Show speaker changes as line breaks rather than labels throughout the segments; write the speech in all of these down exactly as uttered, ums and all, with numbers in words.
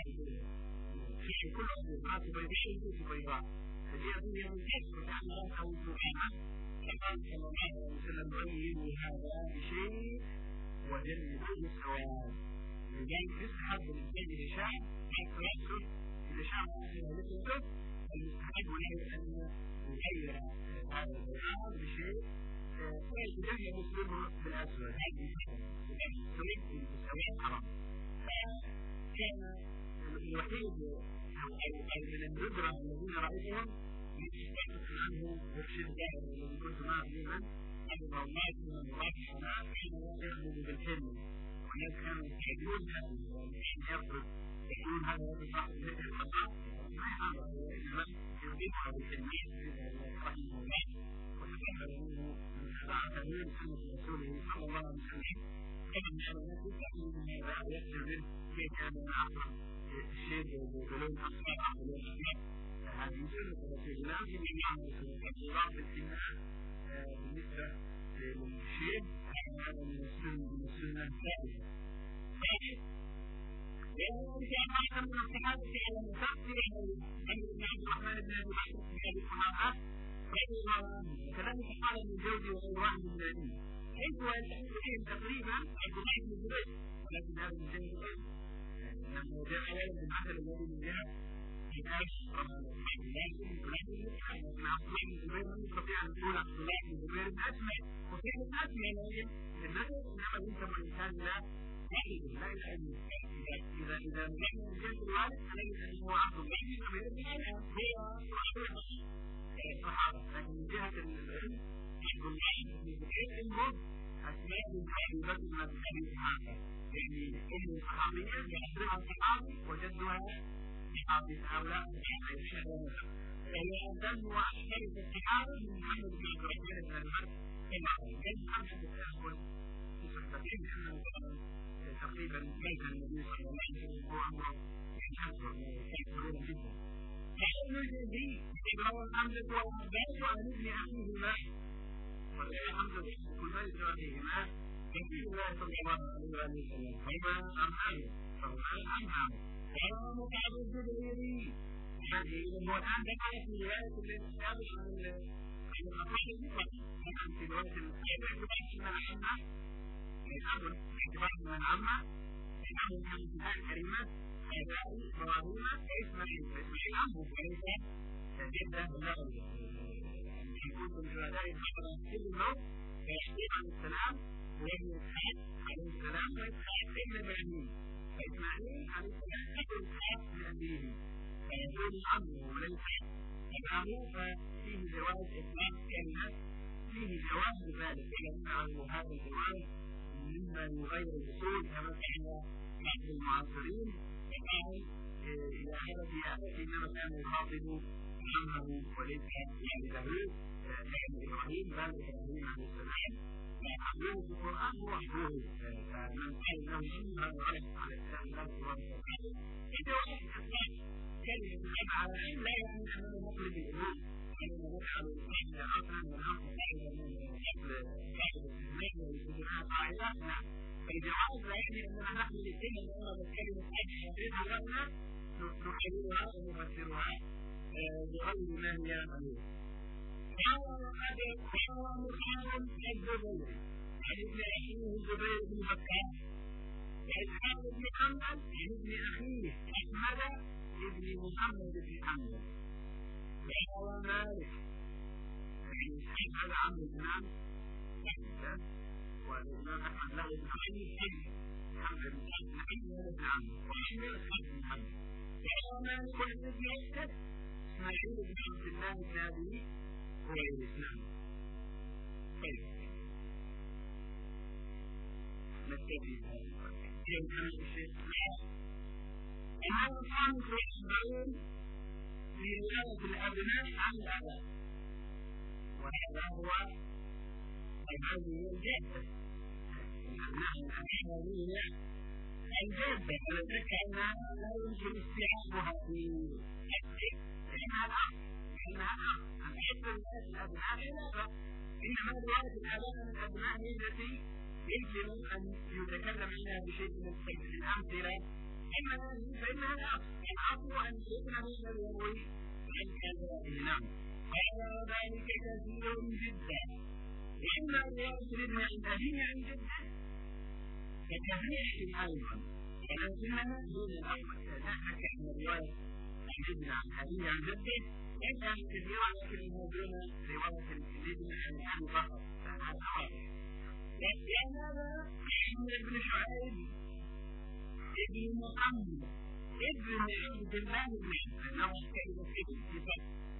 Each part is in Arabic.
في كل أصدقاء بيضاء في بيضاء فدي أدوية من كسر كأنها أو سبحانه فقال صلى الله عليه وسلم غيروا هذا بشيء وجنبوا السواد لذلك يستحب للإنسان إذا شاء حتى يأكل إذا شاء مثل الكتب المستحب له أن يغير هذا البياض بشيء ويتجنب مسلمه بالأسود هذه السواد بالسواد حرام كان الوحيد من الندرة الذين رأيتهم يتحدث عنه مرشد دائر الذي كنت معه دائما أن الله من المرافقة حين يخدم بالحلم والناس كانوا يستعدون حين يخرج يقولون هذا هو صاحب مثل الخطأ ما يعرف إنما يضيفها بالتلميذ رحمه الله وتكبر منه من سبعة سنة رسوله صلى الله عليه وسلم كما أن الناس يستعدون هذا ويخرج منه كيف كان يعرف الشيء بلون أصفر أو بلون أحمر هذه سنة رسول الله في معنى الإضافة بالسنة بالنسبة للشيء هذا من السنة من السنة الثابتة. لأنه كان أيضا من الصحابة على مفسر عن ابن عبد الرحمن بن أبي بكر في هذه الصحابة رضي الله عنه وكذلك قال ابن الجوزي وغيره من العلم حيث يلتحق بهم تقريبا عبد الله بن الزبير ولكن هذا من جانب العلم لما جاء أولا المثل الذي من جهة كتاب الله بن فلان بن عبد الله بن الزبير من يستطيع أن يقول عبد الله بن الزبير بن أسمع وفي الأسمع لكن المثل إنما ينسب الإنسان لا يحيد لا يحيد إذا إذا نجحنا من جهة الوالد فليس أنه عبد الله بن الزبير بن أسمع هو الصحابة لكن من جهة العلم عبد الله بن الزبير المهم أسماء من أبي بكر بن أبي إسحاق يعني أم صحابية يحضرها الصحابي وجدها صحابي هؤلاء يشهدون فهي أنزل وأشهر الصحابة من محمد بن عبد الرحمن بن المرء كما قال محمد بن أسود في صحبتين لأنه كان تقريبا ميت النبي صلى الله عليه وسلم هو عمره يشهر ويكبرون جدا فإنه الذي يقرأ حمزة وعباس وعن ابن أخيهما والحمد لله كل ما يجريهما يقول الله صلى الله عليه وسلم هما أمام فهما أمام وهو مقعد الجبريري هذه هو الآن دخل في رواية الإسلام عن الأطفال المطلق مثلا في رواية الاعتبار من العامة الأمر اعتبار من العامة الأمر من الكتاب الكريمة إبراهيم إبراهيم إسماعيل إسماعيل عمه وليس جدا له يكون من شهداء الحضر في الموت فيحكي عن السلام وابن إسحاق عليه السلام وإسحاق ابن إبراهيم فإسماعيل عليه السلام ابن إسحاق من أبيه فيكون عمه وليس أباه ففيه جواز إطلاق كلمة فيه جواز ذلك لأنه هذا الجواز مما يغير الأصول كما كان بعض المعاصرين فقال إلى هذا في أبيه إنما كان يخاطب عمه وليس والده لأن إبراهيم بل إبراهيم عليه السلام وأبوه في القرآن هو أبوه فمن قال له إنها غلط على الإسلام لا سبحانه وتعالى إذا واحد أسلام كلمة العلم على العلم لا يعني أنه مطلب الإمام أنه نفعل الإسلام أصلا ونحن قاعدة من قبل قاعدة الإسلام ويكونها قاعدة لا فإذا عرض لا يعني أننا نحن الاثنين الأمة بالكلمة أجل شريطها لنا نحللها ونفسرها بغير ما هي عليه وهو أبي وهو مخال الزبير عن ابن أخيه الزبير بن بكر وإسحاق بن محمد عن ابن أخيه أحمد ابن محمد بن حنبل وهو مالك يعني إسحاق هذا عم الإمام أحمد والإمام أحمد له ابن أخيه حنبل بن حنبل ابن عمه وأحمد بن حنبل وهو مالك ابن أسد إسماعيل بن عبد الله بن أبي هو الإسلام. طيب نستفيد من هذا الشيء هذا الخامس والسبعون في رواية الأبناء عن الآباء وهذا هو هذه الجادة الأبناء الأبناء الجادة على ذلك أنها لا يمكن استيعابها في الحق لأنها الأرض لأنها الأرض الحق الناس الأبناء لا إنما رواية الآباء من الأبناء هي التي يمكن أن يتكلم عنها بشيء من الأمثلة أما هذه فإنها العفو أن يكون من الوضوء عن كذا. نعم. وعلى ذلك كثير جدا. وإما رواية الابن عن أبيه عن جده كتفريح أيضا، ولكنها دون الأول لا شك أن الرواية عن ابن عن أبيه عن جده ليس كثيرا، لكنها دون رواية الابن عن أبي فقط. لأن هذا محمد بن شعيب ابن محمد ابن عبد الله بن شعيب أنه كلمة ابن صفات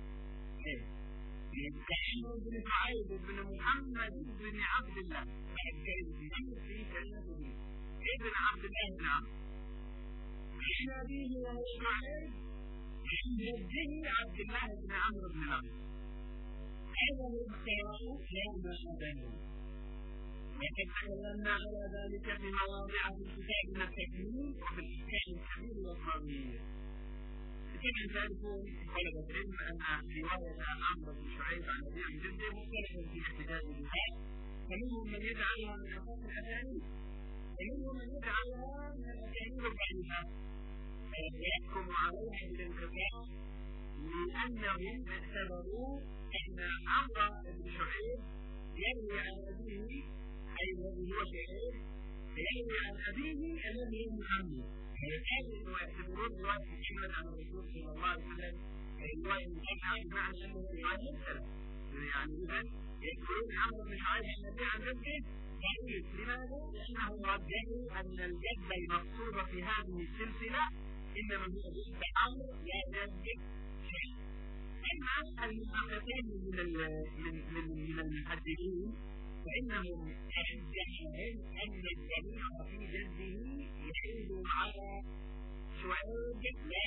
محمد بن شعيب بن محمد بن عبد الله كلمة في كلمة ابن عبد الله بن عمرو عن أبيه وهو شعيب عن جده عبد الله بن عمرو بن العاص. هذا هو الاختيار لا ما بينهم. وقد تكلمنا على ذلك في مواضع في كتابنا التكوين وفي الإحكام الكبير والصغير. كما تعرفون طلبة العلم أن رواية عمرو بن شعيب عن أبيه عن جده مختلفة في احتجاج بها، فمنهم من يجعلها من أساس الأسانيد ومنهم من يجعلها من الأسانيد الضعيفة ويحكم عليها بالانقطاع، لأنهم اعتبروا أن عمرو بن شعيب يروي عن أبيه أي الذي هو شعيب يروي عن أبيه الذي هو محمد. هذا يعتبرون رواية محمد عن الرسول صلى الله عليه وسلم رواية مقطعة بمعنى أنه رواية مرسلة، يعني إذا يذكرون عمرو بن شعيب عن أبيه عن جده ضعيف. لماذا؟ لأنه رجحوا أن الجد المقصود في هذه السلسلة إنما هو جد عمرو لا جد شعيب. أما المحققين من من من المحدثين فإنهم يحدثون أن الدليل في جده يعود على شعيب لا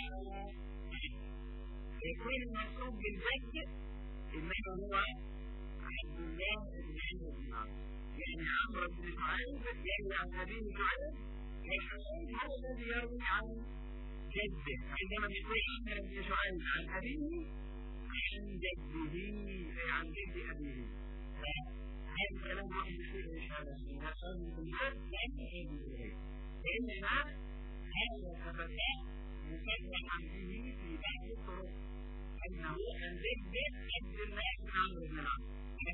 يكون المقصود بالجد إنما هو عبد الله بن عمرو بن العاص، يعني عمرو بن شعيب يروي عن أبيه شعيب وشعيب هو الذي يروي عن جده. عندما يقول عمرو بن شعيب عن أبيه عن جده أي عن جد أبيه، هذا الكلام واحد يصير إن شاء الله إذا صار من الجد لن يجد إليه، فإنما هذا الفتاة مصرحا به في بعض الطرق أنه عن جد عبد الله بن عمرو بن العاص.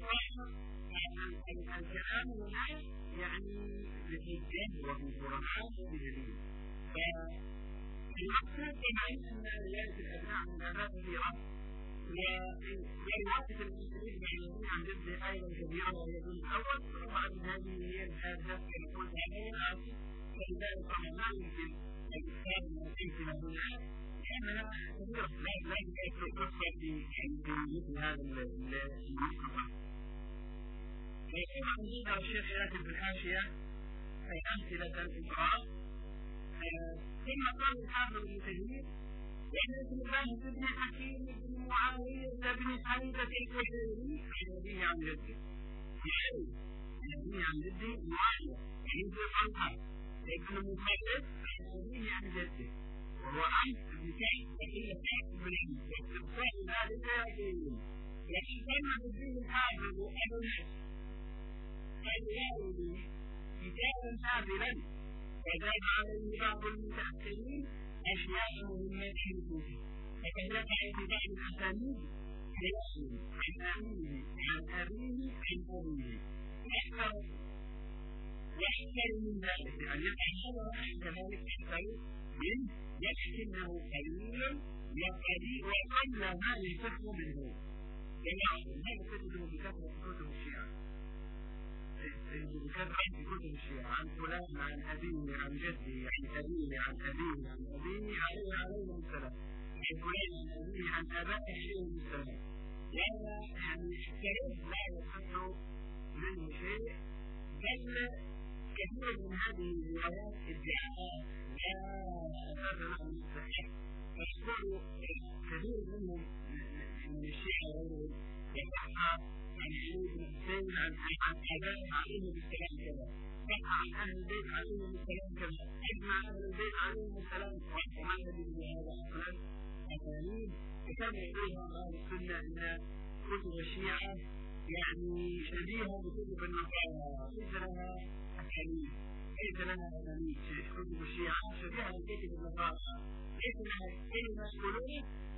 الكلام هنا يعني بالجد وبالقرآن وبالدليل. فالمقصود طبعا أن رواية الأبناء من آباء كثيرة ورواية المسلمين بينهم عن جده أيضا كبيرة وهي الجزء الأول، طبعا هذه هي الحادثة كما قلت هذه الأصل، فلذلك طبعا لا يمكن الإسلام من الأمثلة هنا لأنها كثيرة لا لا يمكن القصة في مثل هذا الموقف. طبعا ذكر الشيخ ياتي في الحاشية أي أمثلة الإقرار، ثم قال الحافظ ابن كثير وأن اسم الله بن حكيم بن معاوية بن حميدة الكشيري عن أبيه عن جده، يعني أبيه عن جده معاوية يعني ابن طلحة ابن مخلد عن أبيه عن جده، وهو عمرو بن كعب وقيل كعب بن عمرو، واستبقاء ذلك يقولون لكن كان بالدين الحافظ أبو النصر قد يروي كتابا كاملا وزاد عليه بعض المتأخرين أشياء مهمة في الكتب، فقد رفع في بعض الأسانيد يقول عن أبيه عن أبيه عن أبيه أكثر وأكثر من ذلك، يعني أكثر كذلك أكثر من لكنه قليل وقليل وقل ما يفهم منه، يعني هذا تجده بكثرة كتب الشيعة بكثرة في كتب الشيعة عن فلان عن أبيه عن جده عن أبيه عن أبيه عن أبيه عليه عليه السلام عن فلان عن أبيه عن أبائه عليه السلام، لأن يعني الشيء لا يصح منه شيء، بل كثير من هذه الروايات ادعاءات لا أساس لها من الصحة، فيقول كثير منهم من الشيعة وغيرهم يصحها عن علي بن حسين عن عن آبائه عليهم السلام كذا، صح عن أهل البيت عليهم السلام كذا، أجمع أهل البيت عليهم السلام، وما يدل هذا أصلا أسانيد، وكما يقولها أهل السنة أن كتب الشيعة يعني شبيهة بكتب النصارى ليس لها أسانيد، ليس لنا أمامية كتب الشيعة شبيهة لكتب النصارى ليس لنا كلمة يقولون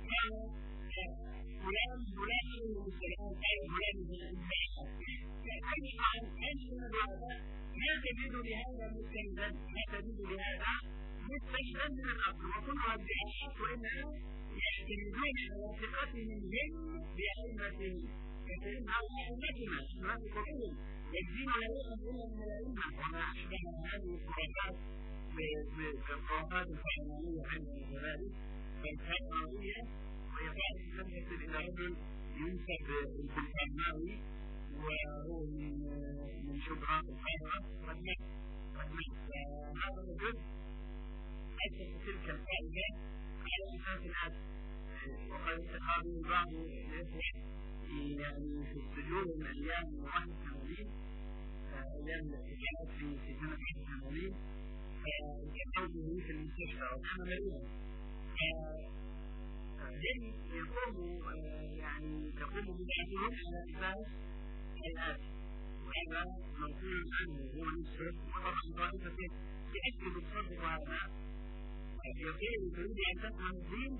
فلان فلان المسلمين أي فلان المسلمين أي عن أي من هذا ما تجد لهذا مستندا ما تجد لهذا مستندا من الأصل وكلها ادعاءات وإنما يعتمدون على ثقتهم هم بأئمتهم يعتمدون على أئمتنا ما يقولون الدين لا يؤخذ إلا من الأئمة وما أشبه هذه الخرافات بالخرافات الفرعونية عندنا كذلك فالفرعونية وهي فعلا لم يصل إلى رجل ينسب الفرعوني وهو من من شبرا القاهرة قد مات قد مات هذا الرجل أسس تلك القاعدة على أساس العدل وقد استقاموا بعض الإخوة يعني في السجون من أيام واحد وثمانين أيام الاحتجاجات في سنة واحد وثمانين فكانوا في المستشفى وكان مريضا هم يقوموا يعني تقوم بدعتهم على أساس الآتي وهذا منقول عنه هو نفسه وطبعا طائفة تأكد الصدق هذا يقول تريد أن تفهم الدين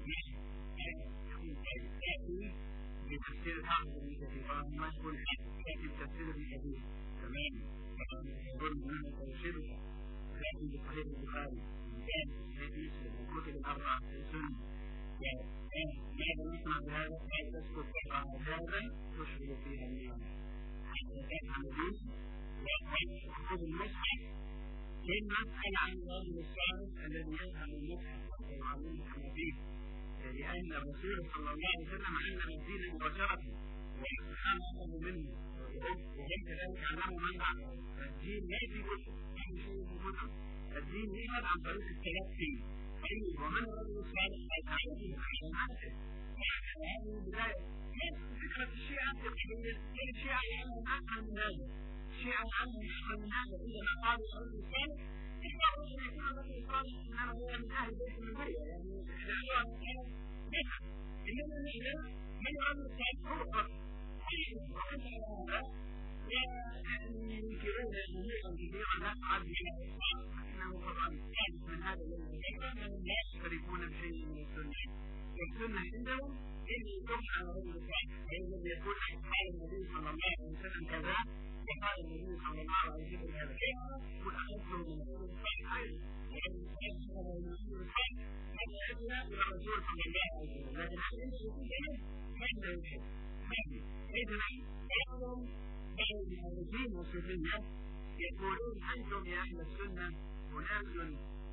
تأتي بتفسير الحافظ ابن كثير ما يقول تأتي بتفسير ابن كثير تمام يقول منه تفسيره تأتي بصحيح البخاري كان صحيح مسلم وكتب الأربعة في السنة ماذا نصنع بهذا؟ كيف تسكت تقع هذا تشغل فيها اليوم حتى تفهم الدين وتأخذ المصحف للمسأل عن الرجل الصالح الذي يفهم المصحف ويعلمه فيه لأن الرسول صلى الله عليه وسلم علم الدين مباشرة والصحابة أخذوا منه وهم كذلك علموا من بعده الدين لا في كتب أي شيء في كتب الدين يؤخذ عن طريق التلقي ومن الرجل الصالح يتعلمه على نفسه هذه البداية فكرة الشيعة التقليدية الشيعة يعلمون أكثر من هذا الشيعة يعلمون أكثر من هذا إذا ما قالوا الرجل الصالح يختاروا أن يكون الرجل الصالح إنما هو من أهل بيت النبوة يعني دعوة كانت نفع إنما نحن من الرجل الصالح هو الرب وأنت على هذا ينكرون أمورا كثيرا لا تعد إلى الإسلام إنه قرآن ثابت من هذا الذي أنهم لا يشتركون بشيء من السنة والسنة عندهم إن ترجع على الرجل الصالح فإذا يقول قال النبي صلى الله عليه وسلم كذا وقال النبي صلى الله عليه وسلم هذا كذا وأخذته من الرجل الصالح أيضا يعني أخذه من الرجل الصالح هذا أدنى إلى الرسول صلى الله عليه وسلم لكن حين يكون كذا ما عنده شيء إذن بعضهم بعض المخالفين والصوفية يقولون أنتم يا أهل السنة أناس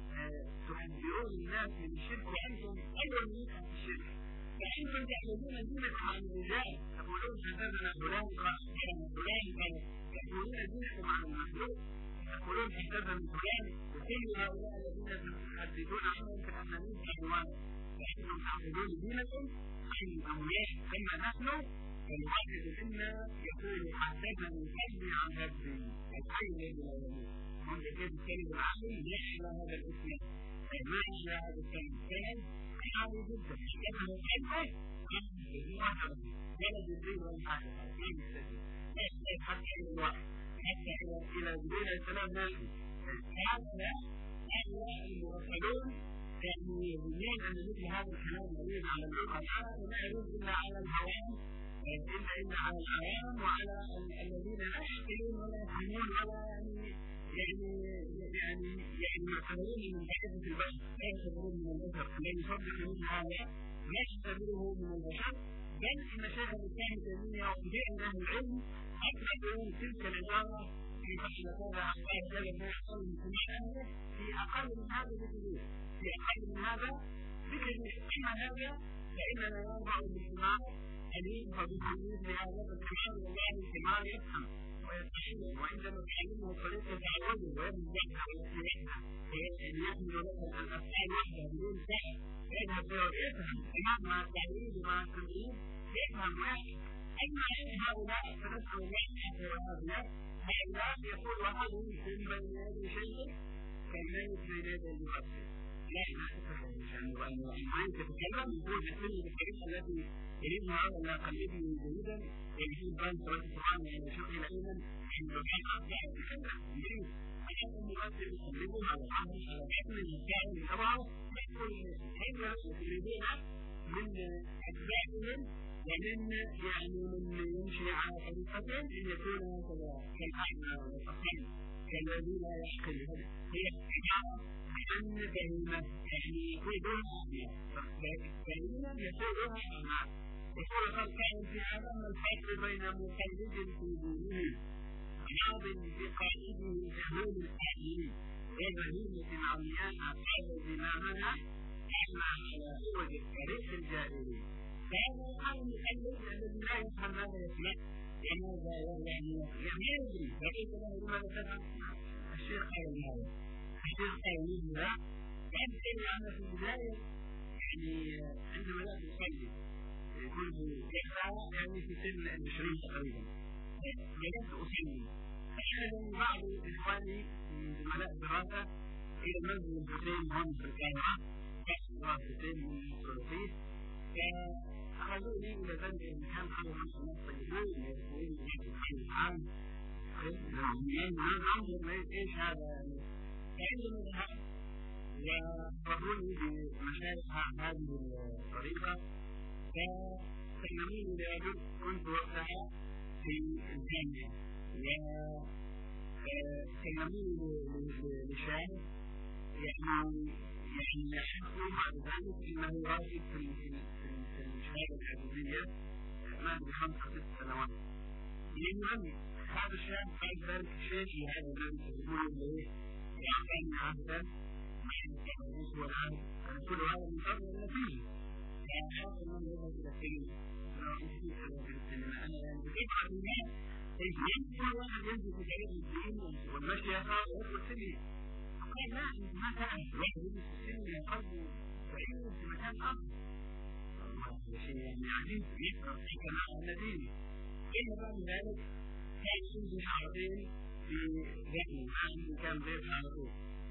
تحذرون الناس من الشرك وأنتم أول من يقع في الشرك فأنتم تحملون دينكم عن الرجال تقولون حدثنا فلان قال فلان قال تحملون دينكم عن المخلوق تقولون حدثنا فلان وكل هؤلاء الذين تحدثون عنهم كأنهم أموال فأنتم تحملون دينكم عن الأولياء كما نحن الواحد منا يقول حدثني قلبي عن ربي الحي الذي لا يموت عند كتاب الكلم العقل يحلى هذا الاسم ما يحلى هذا الكلم كلام حالي جدا حدثني قلبي عن الذي وحده ولا جبريل ولا حاجه لا يستجيب لا يستجيب حتى الى الواحد حتى الى الى جبريل عليه السلام ماشي هذا هؤلاء المرسلون كانوا يظنون ان مثل هذا الكلام يريد على اللغه ولا يريد الا على الهوام إلا إلا على العوام وعلى الذين لا يعقلون ولا يفهمون ولا يعني يعني يعني يعني يعتبرون من طائفة البشر لا يعتبرون من البشر الذي يصدق من هذا لا يعتبره من البشر بل إن شيخ الإسلام تيمية وكثير من أهل العلم أطلقوا تلك العبارة في فصل كذا أخبار كذا في أقل من سماع في أقل من هذا بكثير في أقل من هذا بكثير أما هذا فإننا نرفع الاجتماع أليم فبالحديث لهذا الكمال والله الكمال يفهم ويستحيل وعندما تعلمه طريقة تعوده ويبدأ ويسمعها وأن يحمل لك الأفعال وحده بدون سعي يذهب ويفهم إمام مع التعليم ومع التمرين يفهم ويحفظ أما هؤلاء فنسأل الله حتى وهؤلاء هؤلاء يقول وهذا يمكن بين يدي شيء كالميت بين يدي المقدس لا لا تتكلم وأن تتكلم يقول بكل الطريقة التي يريدها ولا قلبه جيدا يجيب بان سورة القرآن يعني شيء علما عند الحق لا يتكلم يريد حتى المؤثر يقلبها على العمل على حكم المكان طبعا يدخل الحكمة يريدونها من أتباعهم ومن يعني من يمشي على طريقتهم أن يكون هكذا كالأعمى والأصم كالذي لا يعقل. هي عبارة عن بهيمة يعني يقودها بهيمة يقودها أعمى. يقول قد كان في هذا الفرق بين مقلد في دينه ماض بقائده جهول الآلين وبهيمة عمياء قال زمامها أعمى على عوج الطريق الجائرين. فهذا الحال المقلد الذي لا يفهم ماذا يسمع وماذا يعني يدري فليس له لماذا تفعل. الشيخ قال هذا الشيخ قال هذا يمكن أن في البداية يعني عندما لا تصلي كنت يقرأ يعني في سن العشرين تقريبا بدأت أصلي فأخذ بعض إخواني من زملاء الدراسة إلى منزل الحسين هم في القاهرة كأسوا الحسين من الثلاثين فأخذوني إلى بلد المكان حول خمس سنوات طيبون ويقولون هذا الحي العام ننظر إيش هذا فعندما ذهبت وفروني بمشايخ هذه الطريقة فسلموني لرجل كنت وقتها في الجامعة وسلموني لشاب يعني يعني يحكم بعد ذلك أنه راجل في الشهادة الحديثية ما بخمس ست سنوات. المهم هذا الشاب قال ذلك الشيء في هذا البلد يقول له يعطيني عهدا الرئيس والعام أن كل هذا من قبل النتيجة فأحاول أن يذهب إلى السينما رئيسي إلى السينما أنا يعني بقطعة الناس يمكن كل واحد ينزل في طريق الدين والمشي يقرأ ويدخل السينما قال لا أنت ما تعرف الواحد يجلس في السينما قلبه بعيد في مكان آخر هذا شيء يعني عجيب يقرأ في كماء النتيجة. إلا بعد ذلك كان ينزل شهرين في ذكي عام كان بيت على طول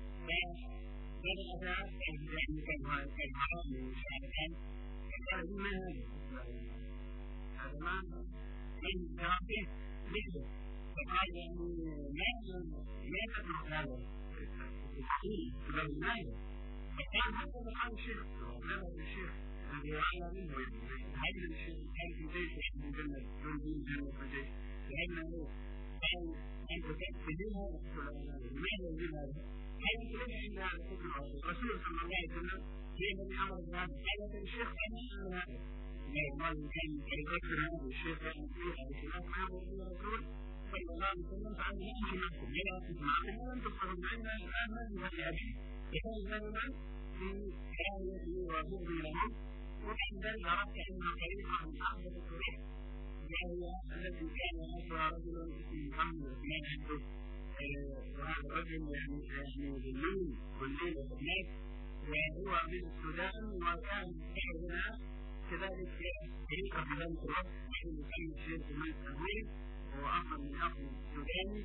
بدأ أثار يعني كان كان حرام من الشعبان فقال ما هذا هذا ما من تراكيه مثله فقال يعني ما ما تدرك هذا التحقيق تبقى الماية فقال هذا قال الشيخ هذا الشيخ الذي وعلى منه هذا الشيخ كان في جيش يحب الجنة يريد الجنة في الجيش لأنه قال أنت تأتيها لماذا يريد هذا هذا ليس إلا على فكرة الرسول صلى الله عليه وسلم هي الذي أمر بهذا قال الشيخ أنا أعلم هذا ما كان يذكر هذا الشيخ يعني فيها بخلاف ما هو الرسول صلى الله عليه وسلم فأنا لا أمشي معكم ولا أمشي معكم ولم تفرض معنا الآن ما في أبي فكان غالبا في كراهيته وبغضي لهم وبعد ذلك عرفت أن طريقة من أحدث الطريق وهي التي كان يسعى رجلا في محمد عثمان عنده وهذا الرجل يعني يعني بالليل والليل والناس وهو من السودان وكان سعرنا كذلك طريقة في ذلك الوقت نحن نسمي الشيخ من التنوير وهو أصلا من أصل السوداني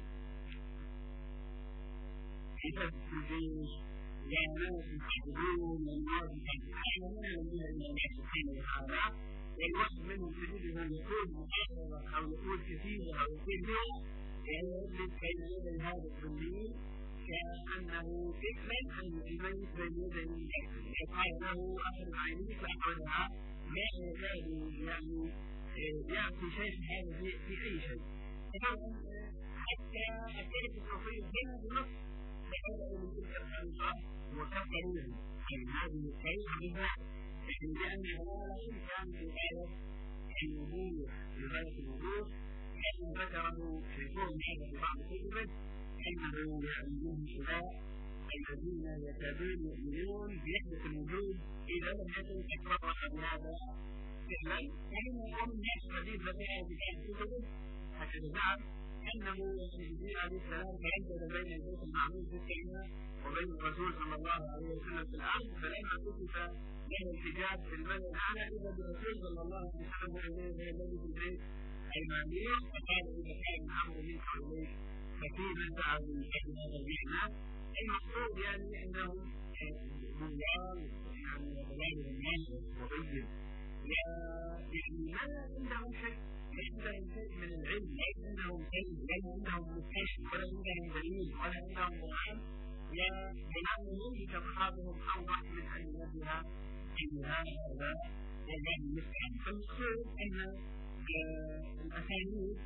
كتاب الجيش وناس يحبون والناس يحبون ومنها إلى الله سبحانه وتعالى والواحد منهم تجده يقول محاضرة أو يقول كثيرة أو يقول نوع يعني يجلس بين يدي هذا الظليل كأنه فكرا أن يميز بين يدي يقال له أحد عينيك لأحدها ما يكاد يعني يعطي شيء هذا في أي شيء. حتى الطريق الصوفية هنا بنص بدأوا من تلك الخليقة وكفروا عن هذه الطريقة بها لأنه لا يمكن في غاية الوضوح لغاية الوضوح كما ذكره شيخون هذا في بعض كتبه أنه يعلمون شباب الذين يكادون يؤمنون بوحدة الوجود إذا لم يكن أكبر هذا فعلا ومن يقوم الناس الذين ذكروا في بعض كتبه هكذا زعم أنه جبريل عليه السلام تردد بين البيت المعمور في السماء وبين الرسول صلى الله عليه وسلم في الأرض فلما كشف له الحجاب في المدى الأعلى إذا بالرسول صلى الله عليه وسلم الذي في البيت المعمور فقال إذا كان الأمر منك إليك ففيما دعوا من أجل هذا المعنى المقصود يعني أنهم ضلال يعني ضلال الناس وبين يعني ما عندهم شيء، ما عندهم شيء من العلم، ما عندهم شيء، لا عندهم مكتشف ولا عندهم دليل ولا عندهم برهان، وبناؤهم كأصحابهم أوضح من أن ينبه إلى هذا والله المستعان. فالمقصود أن الأساليب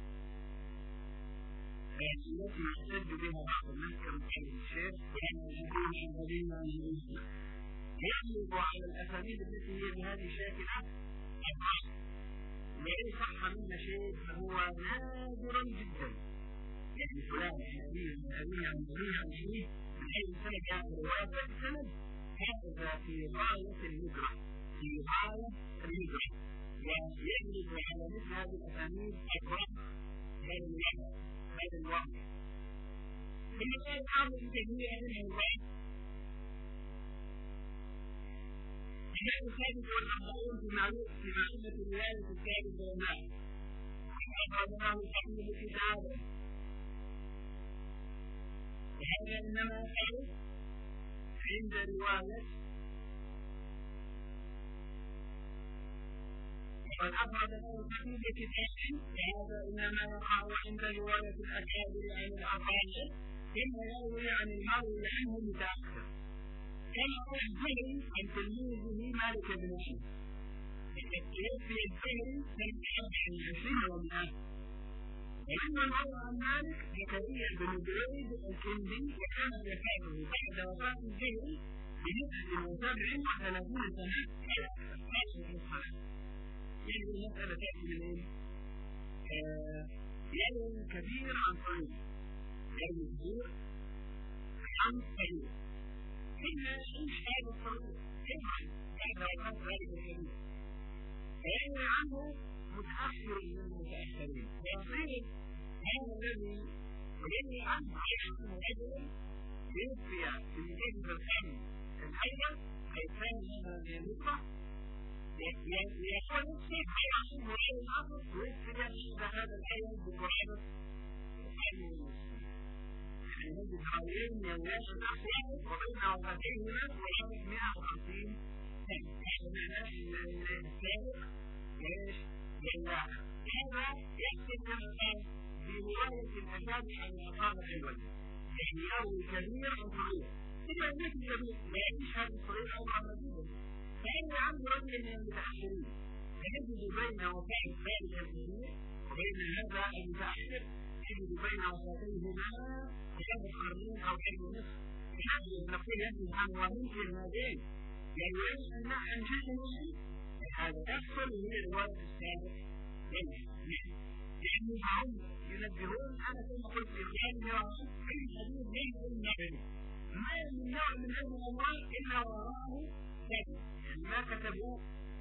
التي يحتج بها بعض الناس كمثال الشيخ بأن الجمهور الذين يغلب على الأساليب التي هي بهذه الشاكلة الضعف، وإن صح منها شيء فهو نادر جدا. يعني فلان النبي النبي عن النبي عن النبي من أي سنة يأخذ رواية سند، هذا في غاية الندرة، في غاية الندرة، ويغلب على مثل هذه الأساليب الضعف هذا الوضع هذا الوضع. ثم قال بعض التجميع منه الله الإمام الثالث والأربعون في معرفة الولاية الثالث والماء أخرجناه صحيح كتابا، وهذا إنما يقع عند رواية وقد أخرج له صحيح كتابا، وهذا إنما يقع عند رواية الأكابر عن الأقارب ثم يروي عن المروي عنه متأخر، كما قال الزهري عن تلميذه مالك بن أنس، توفي الزهري سنة سبع وعشرين ومئة، ولما روى عن مالك زكريا بن دريد الكندي وكان وفاته بعد وفاة الزهري بنسبة سبع وثلاثين سنة على أكثر من الصلاة. يعني المسألة تأتي من إيه؟ يوم كبير عن طريق، يوم كبير عن طريق، ثم إيش هذا الطريق؟ كيف بعد وفاة ذلك الكبير؟ فيروي عنه متأخر من المتأخرين، ويصير هذا الذي يروي عنه عنه رجل يوفي في جنب القرن الأول أي كان من المطلق، ويقول الشيخ عنه غير الآخر يوفي عند هذا الأول بقرابة القرن المسلم. يعني نجد حوالين يولاش الأخوان وبين وفتيهما قرابة مئة وخمسين سنة. هذا معناه أن السابق ليش؟ لله. هذا يحصل كما قال في رواية الأجاب عن الأصابع الوجه، يعني يروي كبير عن صغير، ثم يموت كبير لا يشهد الصغير أمرا مزيدا، فيروي عنه رجل من المتأخرين، فنجد بين وفاة ذلك الكبير وبين هذا المتأخر نجد بين وفاتيهما ثلاث قرنين أو حين ونصف، نحن نقول هذه عن وممكن هذين يروي أن أنجزهم هذا يحصل من الوقت السابق لأنه هم ينبهون أنا كما قلت لإخواني يراهم في الحديث ليس النبي ما من نوع من هذه الأموال إلا وراءه سابق، يعني ما كتبوا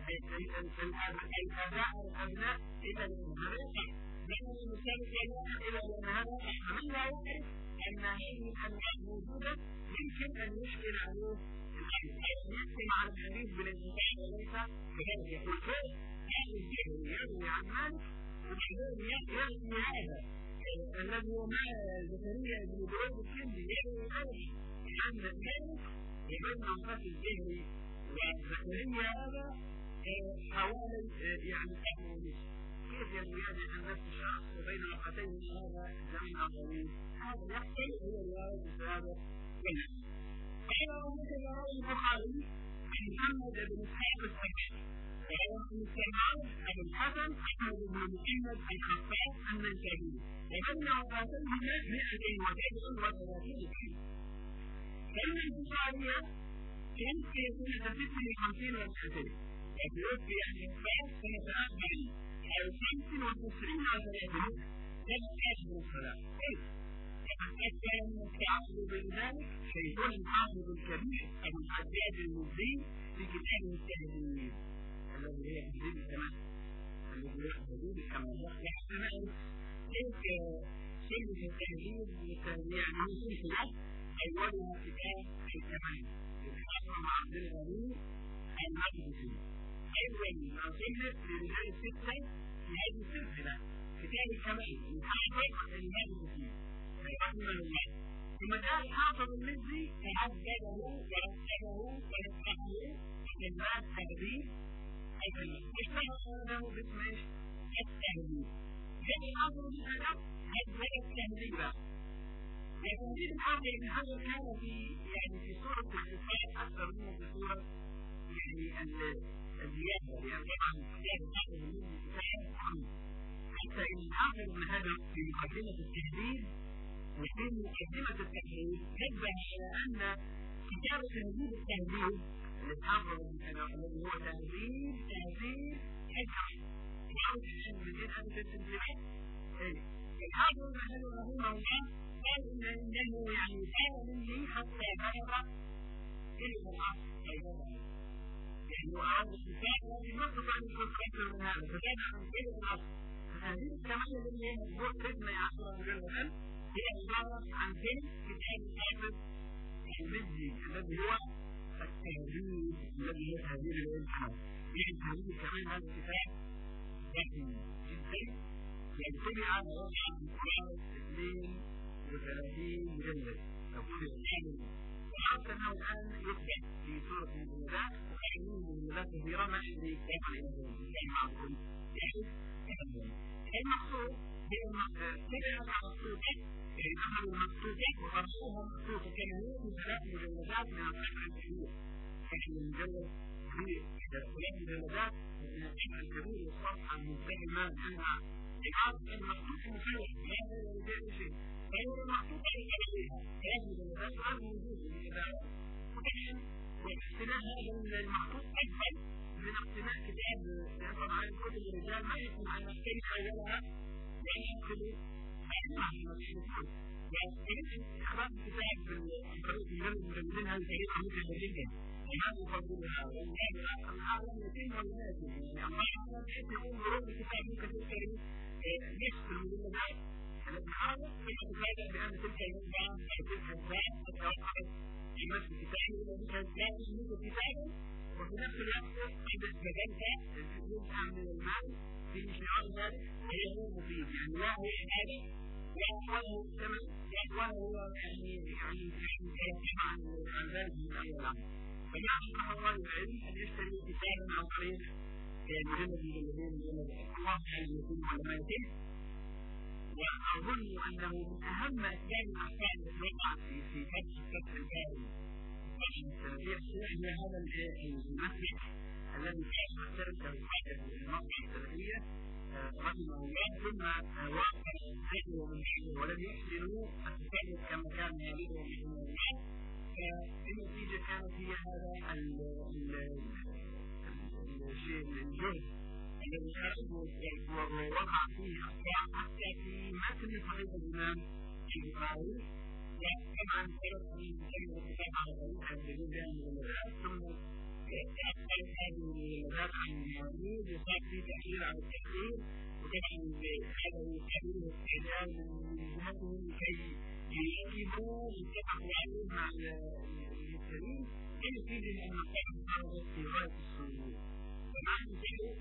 الآباء والأبناء إلا للمدرسة لأن المسابق يلاحظ إلى أن هذا من لا يعرف أن هذه الأنواع موجودة يمكن أن يشكل عليه يحكم على الحديث بالانتفاع وليس كذلك. يقول كيف هذا الجهل يروي عن مالك وبعدين يروي هذا الذي هو مع زكريا بن دريد الكندي يروي هذا عن مالك وبين وفاة الزهري وزكريا هذا حوالي يعني سنة ونصف، كيف يرويان عن نفس الشخص وبين وفاتين هذا زمن طويل؟ هذا يحصل هو الرواية السابق منه. قال وهكذا روى البخاري عن محمد بن اسحاق السكر وروى عن السمعان عن الحسن احمد بن محمد الخفاف النيسابوري وبين وفاتيهما مئتين وتسع وثلاثين سنة. فإن البخاري توفي سنة ست وخمسين ومئتين وتوفي عن الخفاف سنة أربع أو خمس وتسعين وثلاثين سنة آخر الصلاة. أكثر من التعبد بذلك شيخنا الحافظ الكبير أبو الحجاج المزي في كتابه التهذيب الذي هي تهذيب الكمال الذي هو تهذيب الكمال يحتمل تلك سلة التهذيب يعني من سلسلة أولها كتاب الكمال للحافظ عبد الغني المقدسي، أول ما سلت لرجال الستة في هذه السلسلة كتاب الكمال للحافظ المقدسي رحمه الله. ثم جاء الحافظ المزي فحدده ورتبه ونسخه من باب تهذيب اشتهر له باسم ايش؟ التهذيب. هذا الامر بالادب هذا التهذيب. التهذيب الحاضر ابن حجر كان في يعني في صورة الاختصار اكثر منه في صورة يعني الزيادة، لان طبعا كتاب الحافظ المنذ كتاب عميق، حتى ان الحافظ ابن حجر في مقدمة التهذيب وفي مقدمة التهذيب نبه على ان كتاب تهذيب التهذيب للحافظ ابن حجر الذي هو تهذيب تهذيب حجر يعود الشيء من دين أن تتنزعه. الحافظ ابن حجر رحمه الله قال إن إنه يعني كان مني حتى بلغ إلى العصر أيضا، يعني هو أراد الكتاب لكن ما استطاع أن يكون أكثر من هذا فكان عن إلى العصر. فهذه الكمال التي هي مطبوع اثني عشر مجلدا هي عبارة عن فيلم كتاب الحافظ المزي الذي هو التهذيب الذي هو تهذيب الإنسان. يعني تهذيب كمان هذا الكتاب ضخم جدا ينطبع على وضع مقرار اثنين وثلاثين مجلد يقول الإنسان، وحتى أنه الآن يثبت في سورة المجلدات وخيرون المجلدات كثيرة ما أدري كيف الإنسان معكم يحدث كثيرا. المقصود هي طبعت على الصوتة، يعني أخذوا المقصودة وقرصوها مقصودة كانوا من ثلاث مجلدات من القطع الكبير، فإن المجلد في ثلاث مجلدات من القطع الكبير والصفحة المنتهمة عنها لقاء المقصود المسوح لا يوجد شيء، فهو المقصود الكبير ثلاث مجلدات غير موجود في الإدارة. وطبعا واقتناء هذا المقصود أفضل من اقتناء كتاب، لأن طبعا كتب الرجال ما يكون عن الكلمة أولها وأن يدخلوا أسمع من المشروع. وطريقة إخراج الكتاب عن طريق مجلد مجلدين هذه طريقة مجلدة جدا، وهذا يفضلها والله العالم يتم ولا يتم، يعني الله أعلم كيف يكون ظروف الكتاب ممكن تشتري نصف المجلدات التي حاضر ثم تفاجأ بأن تلك المدة أو تلك الزاد تتوقف في نفس الكتاب وتلك الزاد منذ كتابه، وفي نفس الوقت قد استبدلت جزءا من المال في مشروع ذلك هي هو مفيد، يعني لا هو عبادة وله ثمن وله يعني يعني يتكلم عن عن ذلك من أول الأمر. فجعل الله العلم أن يشتري كتابا عن طريق مجلد مجلدين مجلد الله أن يكون على ما يتم. وأظن أنه من أهم أسباب الأحكام التي وقعت في في فتح فتح الكامل أن هذا المسلك الذي كان يحترم المصنع السلفية رحمه الله ثم وقع حجره من حجره ولم يحسنوا التصرف كما كان يريده رحمه الله، فالنتيجة كانت هي هذا الشيء الجهد الذي ووقع فيه أخطاء حتى في متن صحيح الإمام البخاري. وطبعا فرق من كلمة الكتاب على طريقة جدا من المدارس ثم تأثر هذه المدارس عن المعانيد وصار في تأثير على التأثير، وطبعا هذا يستعمله استعداد لمهمتهم لكي يركبوا الأقوال مع المسلمين لنتيجة أن الطبع صارت في غاية السرور. ومعنى ذلك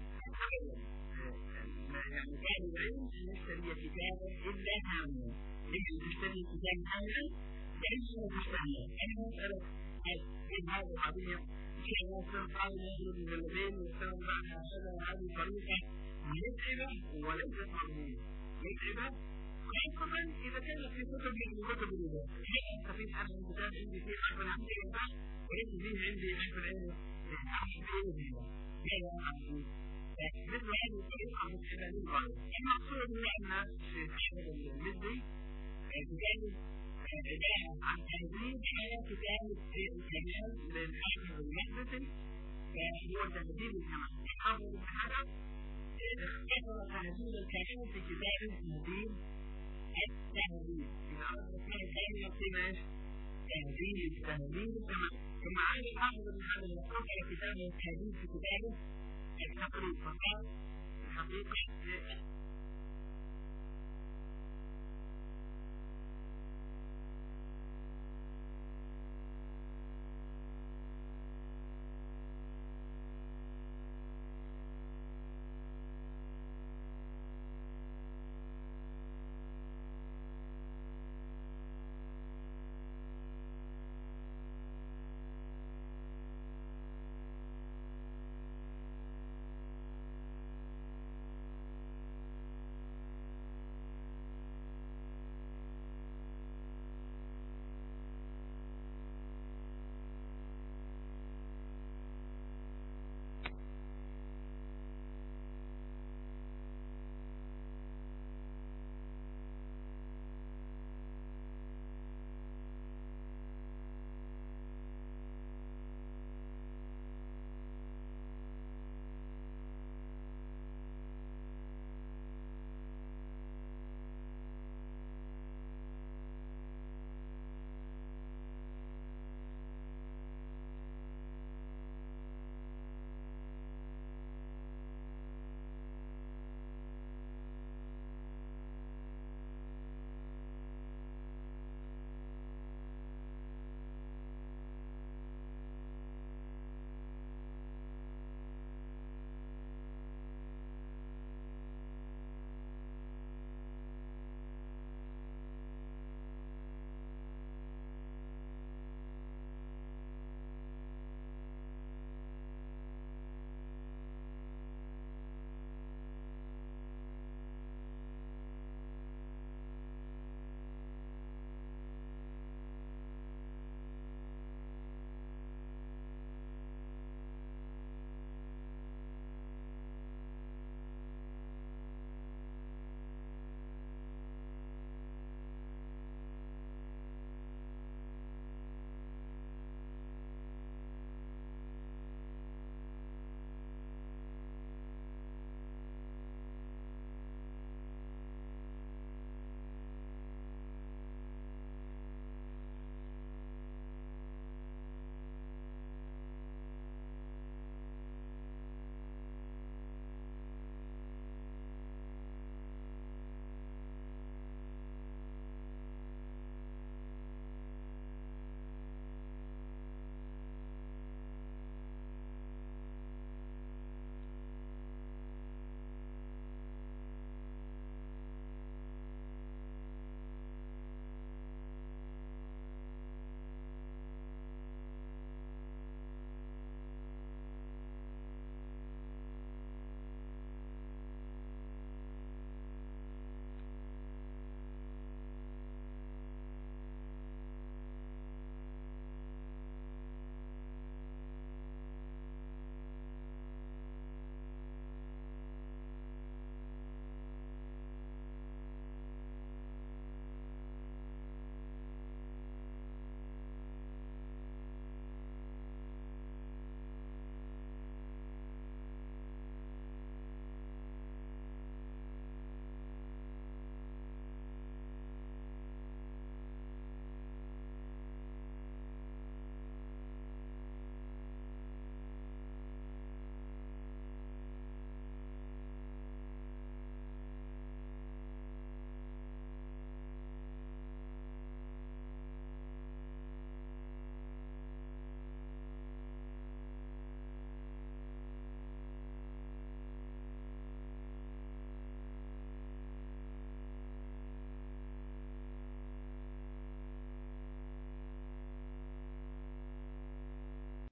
يعني كان العلم أن يشتري كتابا إلا هاملا، لكن تشتري كتابا هاملا فإنه تشتهي. أنا أسألك هل هذا القضية شيء ممكن قال يجب من البين ويستمر معها هذا وهذه طريقة متعبة وليست مضمونة، متعبة خاصة إذا كانت في كتب من كتب الرجال. هل أستفيد أنا من كتاب عندي فيه حرف العمل والبحث وليس فيه عندي حرف العلم أحسن بإذنه لا أحسن. مثل هذه الطريقة متعبة للغاية. المقصود هو أن الشيخ أحمد المزي كتابه عبارة عن تهذيب على كتاب الكمال للحافظ المحدثي، فهو تهذيب الكمال. الحافظ ابن حجر اختصر تهذيب الكمال في كتاب تهذيب التهذيب. إذا أردنا الكلام الثاني يقول ايش؟ تهذيب تهذيب الكمال. ثم عاد الحافظ ابن حجر يقتصر كتابه التهذيب في كتابه التقريب، فقال الحقيقة